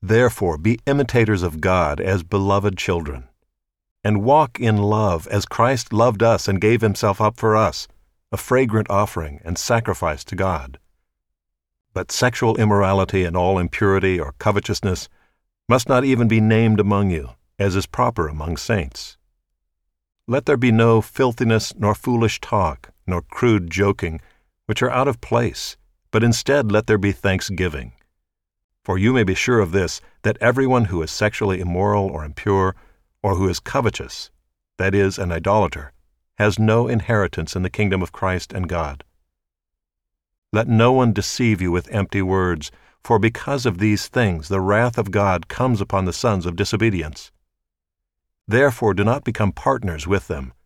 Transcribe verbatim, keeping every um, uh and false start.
Therefore be imitators of God as beloved children, and walk in love as Christ loved us and gave himself up for us, a fragrant offering and sacrifice to God. But sexual immorality and all impurity or covetousness must not even be named among you, as is proper among saints. Let there be no filthiness, nor foolish talk, nor crude joking, which are out of place, but instead let there be thanksgiving. For you may be sure of this, that everyone who is sexually immoral or impure, or who is covetous, that is, an idolater, has no inheritance in the kingdom of Christ and God. Let no one deceive you with empty words, for because of these things the wrath of God comes upon the sons of disobedience. Therefore do not become partners with them,